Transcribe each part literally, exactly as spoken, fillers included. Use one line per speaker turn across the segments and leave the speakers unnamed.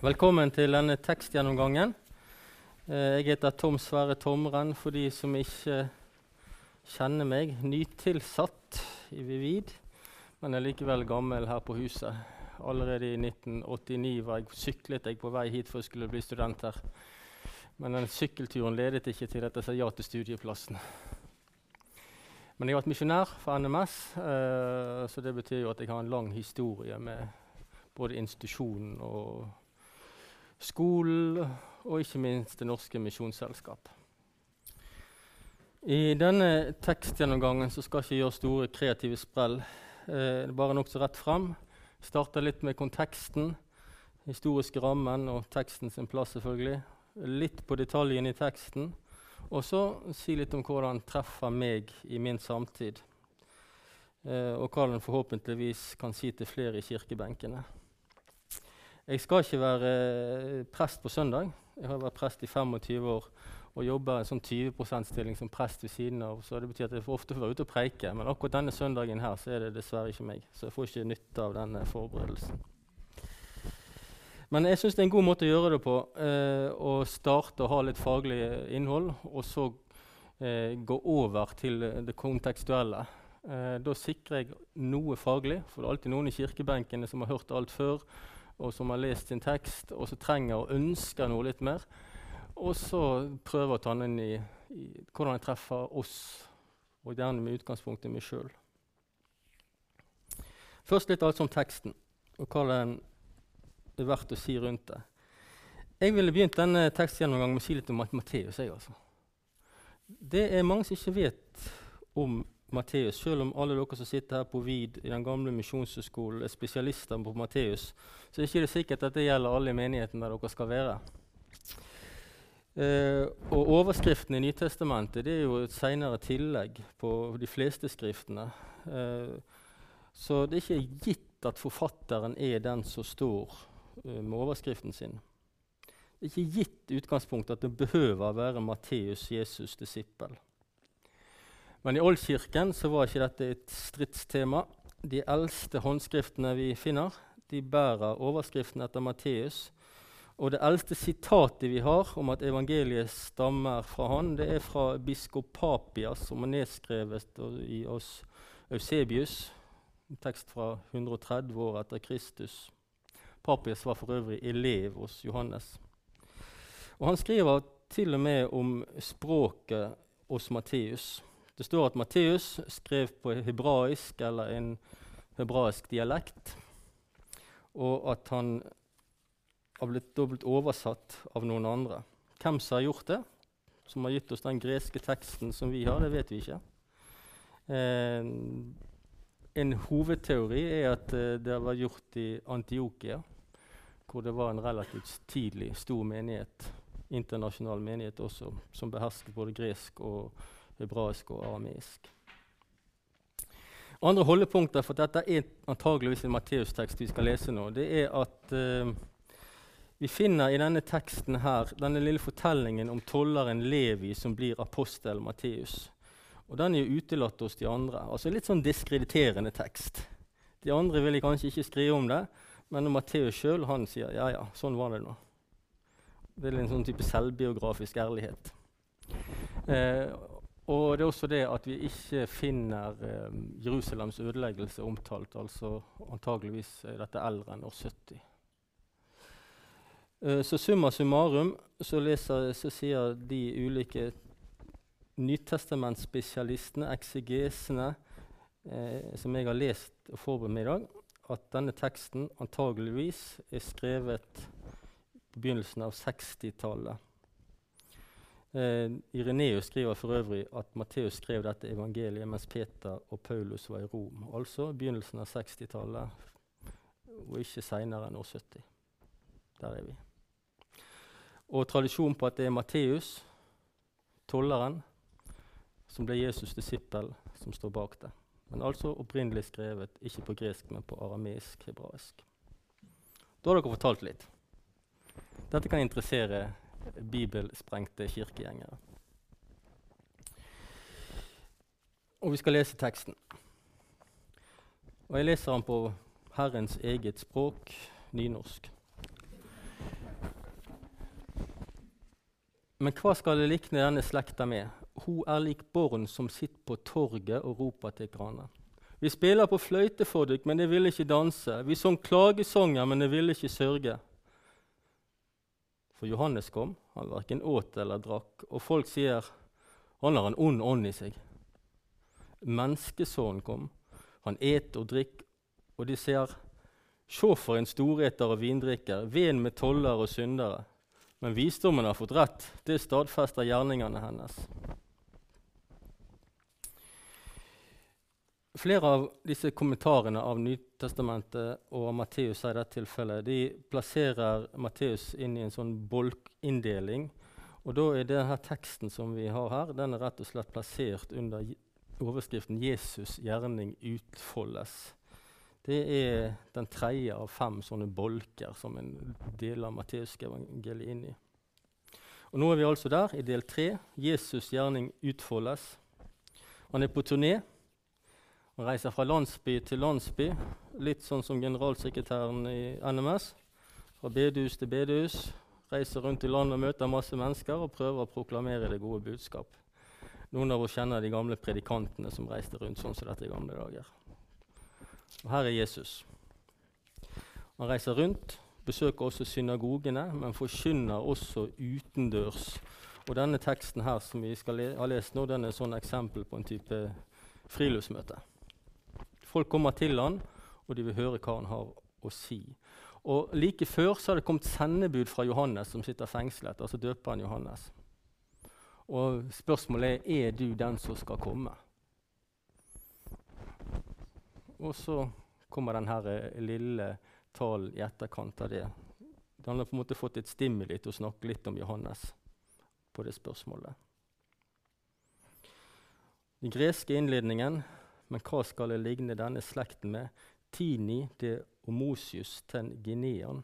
Velkommen til denne tekstgjennomgangen. Eh, Jeg heter Tom Sverre Tomren, for de som ikke kjenner meg. Nytilsatt i Vivid, men jeg er likevel gammel her på huset. Allerede i nitten åttini var jeg syklet jeg på vei hit for å skulle bli student her. Men den sykkelturen ledet ikke til at jeg sa ja til studieplassen. Men jeg har vært misjonær for N M S, eh, så det betyr jo at jeg har en lang historie med både institusjonen og skolen, og ikke minst Det Norske Misjonsselskap. I denne tekstgjennomgangen så skal jeg ikke gjøre store kreative sprell. Eh, det er bare nok så rett frem. Starter litt med konteksten, historiske rammen og teksten sin plass selvfølgelig. Litt på detaljene i teksten, og så si litt om hvordan den treffer meg i min samtid. Eh, og hva den forhåpentligvis kan si til flere i kirkebenkene. Jeg skal ikke være eh, prest på søndag. Jeg har vært prest i femogtyve år og jobber en sånn tyve prosent-stilling som prest ved siden av. Så det betyr at jeg får ofte være ute og preike, men akkurat denne søndagen her så er det dessverre ikke meg. Så jeg får ikke nytte av denne forberedelsen. Men jeg synes det er en god måte å gjøre det på, eh, å starte og ha litt faglig innhold, og så eh, gå over til det kontekstuelle. Eh, da sikrer jeg noe faglig, for det er alltid noen i kirkebenkene som har hørt alt før, og som har lest sin tekst, og så trenger og ønsker noe litt mer. Og så prøver å ta den inn i, i hvordan det treffer oss, og gjerne med utgangspunkt i meg selv. Først litt altså om teksten, og hva den er verdt å si rundt det. Jeg ville begynt denne tekstgjennomgangen med å si litt om Matteus. Jeg, altså. Det er mange som ikke vet om Matteus, selv om alle dere som sitter her på Vid i den gamle misjonshøgskolen er spesialister på Matteus, så er det ikke sikkert at det gjelder alle i menigheten der dere skal være. Eh, og overskriften i Nytestamentet det er jo et senere tillegg på de fleste skriftene. Eh, så det er ikke gitt at forfatteren er den som står uh, med overskriften sin. Det er ikke gitt utgangspunkt at det behøver å være Matteus, Jesus, disippel. Men i Oldkirken så var ikke dette et stridstema. De eldste håndskriftene vi finner, de bærer overskriften etter Matteus. Og det eldste sitatet vi har om at evangeliet stammer fra han, det er fra biskop Papias, som er nedskrevet i oss Eusebius, en tekst fra hundre og tretti år etter Kristus. Papias var for øvrig elev hos Johannes. Og han skriver til og med om språket hos Matteus. Det står at Matteus skrev på hebraisk eller en hebraisk dialekt, og at han har blitt dobbelt oversatt av noen andre. Hvem som har gjort det, som har gitt oss den greske teksten som vi har, det vet vi ikke. Eh, en hovedteori er at eh, det var gjort i Antiokia, hvor det var en relativt tidlig stor menighet, internasjonal menighet også, som behersket både gresk og hebraisk og arameisk. Andre holdepunkter for dette er antageligvis en Matteus-tekst vi skal lese nå. Det er at uh, vi finner i denne teksten her denne lille fortellingen om tolleren Levi som blir apostel Matteus. Og den er jo utelatt hos de andre. Altså litt sånn diskrediterende tekst. De andre vil kanskje ikke skrive om det, men Matteus selv, han sier ja, ja, sånn var det nå. Det er en sånn type selvbiografisk ærlighet. Eh, Og det er også det at vi ikke finner eh, Jerusalems ødeleggelse omtalt, altså antageligvis er dette eldre enn år sytti. Eh, så summa summarum så, leser, så sier de ulike nytestamentsspesialistene, eksegesene, eh, som jeg har lest og forberedt meg i dag, at denne teksten antageligvis er skrevet på begynnelsen av sekstitallet. Uh, Ireneus skriver for øvrig at Matteus skrev dette evangeliet mens Peter og Paulus var i Rom. Altså begynnelsen av sekstitallet, og ikke senere enn år sytti. Der er vi. Og tradisjonen på at det er Matteus, tolleren, som ble Jesus' disippel, som står bak det. Men altså opprinnelig skrevet, ikke på gresk, men på arameisk, hebraisk. Da har dere fortalt litt. Dette kan interessere bibelsprengte kirkegjengere. Og vi skal lese teksten. Og jeg leser den på Herrens eget språk, nynorsk. Men hva skal det likne denne slekta med? Hun er lik barn som sitter på torget og roper til hverandre. Vi spiller på fløyte for dere, men de vil ikke danse. Vi sang klagesanger, men de vil ikke sørge. For Johannes kom, han hverken åt eller drakk, og folk sier, han har en ond ånd i seg. Menneskesonen kom, han et og drikk, og de sier, se for en storeter og vindrikker, ven med toller og syndere. Men visdommen har fått rett, det stadfester gjerningene hennes. Flere av disse kommentarene av Nytestamentet og av Matteus i dette tilfellet, de plasserer Matteus inn i en sånn bolkinndeling. Og da er denne teksten som vi har her, den er rett og slett plassert under overskriften Jesus gjerning utfoldes. Det er den tredje av fem sånne bolker som en del av Matteus evangeliet inn i. Og nå er vi altså der, i del tre. Jesus gjerning utfoldes. Han er på turné. Han reiser fra landsby til landsby, litt sånn som generalsekretæren i N M S. Fra bedehus til bedehus, reiser rundt i landet og møter masse mennesker og prøver å proklamere det gode budskap. Noen av oss kjenner de gamle predikantene som reiste rundt sånn som dette i gamle dager. Og her er Jesus. Han reiser rundt, besøker også synagogene, men forkynner også utendørs. Og denne teksten her som vi skal le ha lest nå, den er et sånn eksempel på en type friluftsmøte. Folk kommer til han, og de vil høre hva han har å si. Og like før så har det kommet sendebud fra Johannes som sitter fengslet, altså døperen Johannes. Og spørsmålet er, er du den som skal komme? Og så kommer denne lille talen i etterkant av det. Han har på en måte fått et stimuli til å snakke litt om Johannes på det spørsmålet. Den greske innledningen, men hva skal det ligne denne slekten med? Tini de Homosius ten Ginean.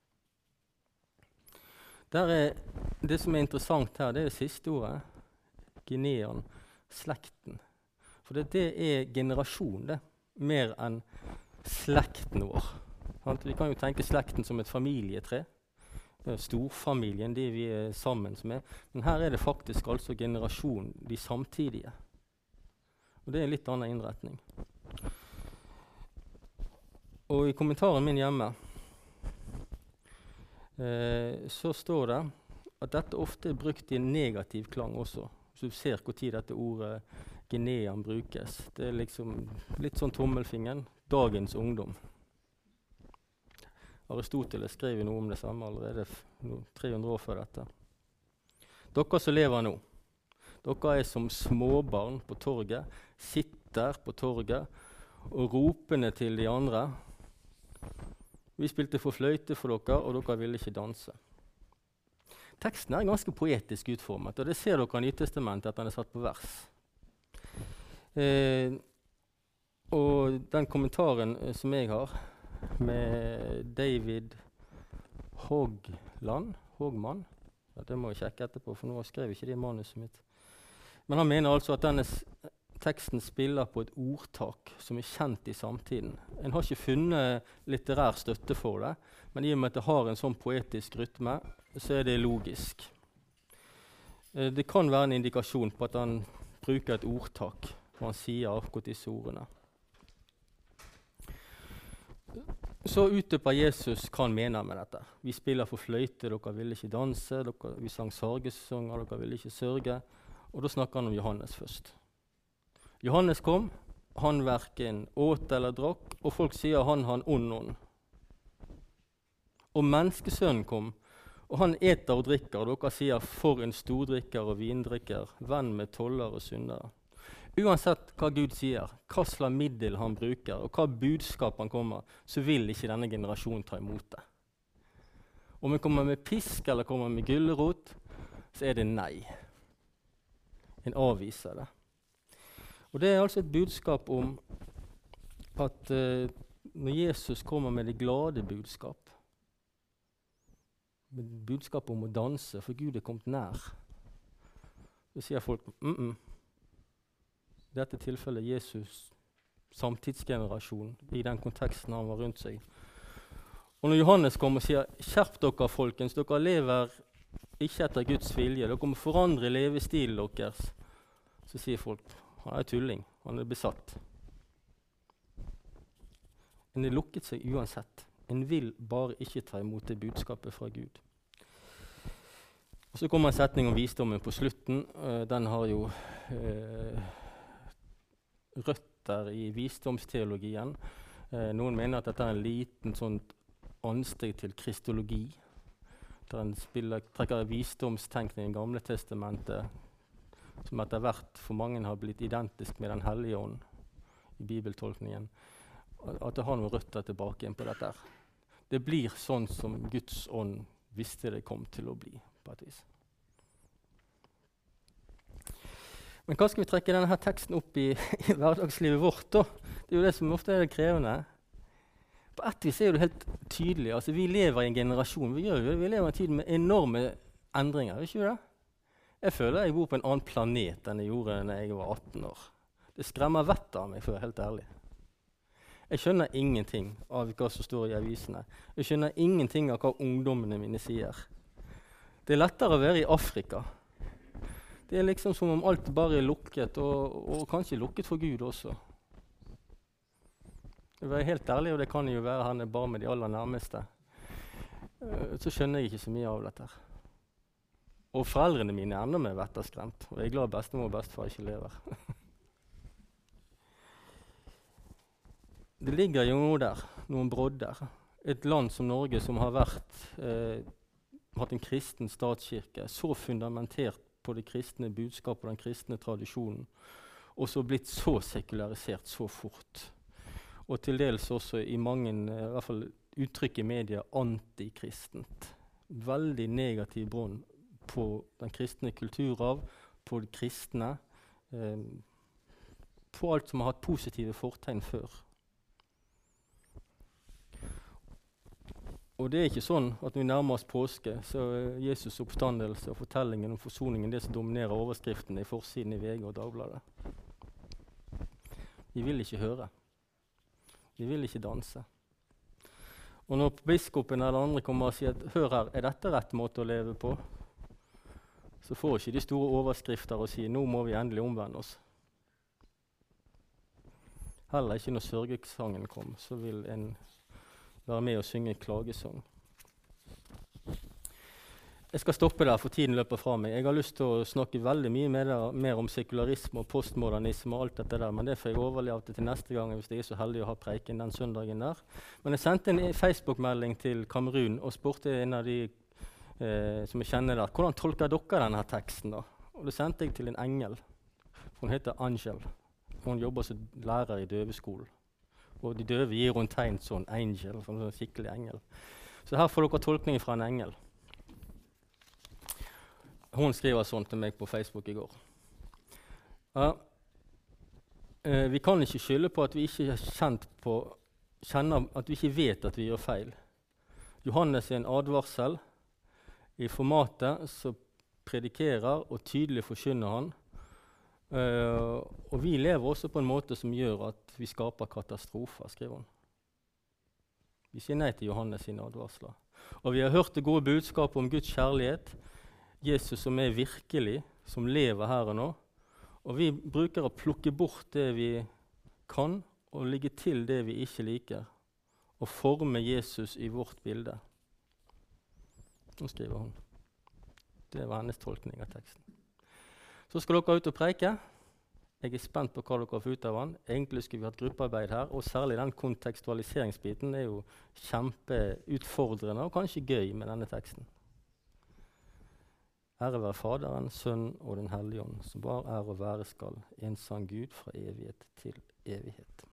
Der er det som er interessant her, det er det siste ordet. Ginean, slekten. For det, det er generasjon, det. Mer enn slekten vår. Vi kan jo tenke slekten som et familietre. Storfamilien, de vi er sammen med. Men her er det faktisk altså generasjon, de samtidige. Og det er en litt annen innretning. Og i kommentaren min hjemme eh, så står det at dette ofte er brukt i en negativ klang også. Så du ser hvor tid dette ordet Ginean brukes. Det er liksom litt sånn tommelfingeren. Dagens ungdom. Aristoteles skrev noe om det samme allerede tre hundre år før dette. Dere som lever nå, dere er som småbarn på torget, sitter på torget og ropende til de andre. Vi spilte for fløyte for dere, og dere ville ikke danse. Teksten er ganske poetisk utformet, og det ser dere i Nytestamentet at den er satt på vers. Eh, og den kommentaren eh, som jeg har med David Hogland, Hogman, ja, det må jeg sjekke etterpå, for nå skrev jeg ikke det i manuset mitt. Men han mener altså at denne teksten spiller på et ordtak som er kjent i samtiden. En har ikke funnet litterær støtte for det, men i og med at det har en sånn poetisk rytme, så er det logisk. Eh, det kan være en indikasjon på at han bruker et ordtak når han sier akkurat disse ordene. Så utdyper Jesus hva han mener med dette. Vi spiller for fløyte, dere ville ikke danse, dere, vi sang sargesanger, dere ville ikke sørge. Og da snakker han om Johannes først. Johannes kom, han hverken åt eller drakk, og folk sier han har en ond ånd. Og menneskesønnen kom, og han eter og drikker, og dere sier for en stordrikker og vindrikker, venn med toller og syndere. Uansett hva Gud sier, hva slags middel han bruker, og hva budskap han kommer, så vil ikke denne generasjonen ta imot det. Om han kommer med pisk eller kommer med gulrot, så er det nei. En avviser det. Og det er altså et budskap om at uh, når Jesus kommer med det glade budskap, med budskap om å danse, for Gud er kommet nær, så sier folk, mm -mm. I dette tilfellet Jesus, samtidsgenerasjon, i den konteksten han var rundt seg. Og når Johannes kommer og sier, skjerp dere folkens, dere lever ikke etter Guds vilje. Dere må forandre levestilen deres. Så sier folk, han er tulling, han er besatt. En er lukket seg uansett. En vil bare ikke ta imot det budskapet fra Gud. Og så kommer en setning om visdommen på slutten. Uh, den har jo uh, røtter i visdomsteologien. Uh, noen mener at dette er en liten sånn ansteg til kristologi, der en spiller, trekker visdomstenkning i Gamle testamentet, som etter hvert for mange har blitt identisk med den hellige ånd i bibeltolkningen. At det har noen røtter tilbake inn på dette. Det blir sånn som Guds ånd visste det kom til å bli, på et vis. Men hva skal vi trekke denne her teksten opp i, i hverdagslivet vårt da? Det er jo det som ofte er det krevende. På et vis er det helt tydelig. Altså, vi lever i en generasjon, vi, gjør jo det. Vi lever i en tid med enorme endringer, ikke det? Jeg føler jeg bor på en annen planet enn jeg gjorde da jeg var atten år. Det skremmer vettet av meg, for å være helt ærlig. Jeg skjønner ingenting av hva som står i avisene. Jeg skjønner ingenting av hva ungdommene mine sier. Det er lettere å være i Afrika. Det er liksom som om alt bare er lukket, og, og kanskje lukket for Gud også. Jeg vil være helt ærlig, og det kan jo være han er bare med de aller nærmeste. Uh, så skjønner jeg ikke så mye av dette. Og foreldrene mine er enda mer vetterskremt, og jeg er glad bestemor og bestefar ikke lever. Det ligger jo noe der, noen brodder. Et land som Norge som har vært, uh, hatt en kristen statskirke, så fundamentert på det kristne budskapet og den kristne tradisjonen, og så blitt så sekularisert så fort. Og til dels også i mange, i hvert fall uttrykk i media, antikristent. Veldig negativ bånd på den kristne kulturarv, på det kristne, eh, på alt som har hatt positive fortegn før. Og det er ikke sånn at når vi nærmer oss påske, så er Jesus' oppstandelse og fortellingen om forsoningen det som dominerer overskriften i forsiden i V G og Dagbladet. Vi vil ikke høre. Vi vil ikke danse. Og når biskopen eller andre kommer og sier at hør her, er dette rett måte å leve på? Så får ikke de store overskrifter og sier nå må vi endelig omvende oss. Heller ikke når sørgesangen kom, så vil en være med og synge klagesang. Jeg skal stoppe der, for tiden løper fra meg. Jeg har lyst til å snakke veldig mye mer, mer om sekularisme og postmodernisme og alt dette der, men det får jeg overleve til neste gang hvis jeg er så heldig å ha preiken den søndagen der. Men jeg sendte en Facebook-melding til Kamerun og spurte en av de eh, som jeg kjenner der, hvordan tolker dere denne teksten da? Og det sendte jeg til en engel. Hun heter Angel. Hun jobber som lærer i døveskolen. Og de døve gir hun tegn sånn angel, som en skikkelig engel. Så her får dere tolkning fra en engel. Hun skriver sånn til meg på Facebook i går. Ja, eh, vi kan ikke skylde på at vi ikke er kjent på, kjenner at vi ikke vet at vi gjør feil. Johannes er en advarsel i formatet som predikerer og tydelig forkynner han. Uh, og vi lever også på en måte som gjør at vi skaper katastrofer, skriver hun. Vi sier nei til Johannes sine advarsler. Og vi har hørt det gode budskapet om Guds kjærlighet, Jesus som er virkelig, som lever her og nå. Og vi bruker å plukke bort det vi kan, og legge til det vi ikke liker, og forme Jesus i vårt bilde. Nå skriver hun. Det var hennes tolkning av teksten. Så skal dere ut og preike. Jeg er spent på hva dere får ut av den. Egentlig skulle vi hatt gruppearbeid her, og særlig den kontekstualiseringsbiten er jo kjempeutfordrende og kanskje gøy med denne teksten. Ære være Faderen, Sønnen og Den hellige ånd, som bare er og være skal, en sann Gud fra evighet til evighet.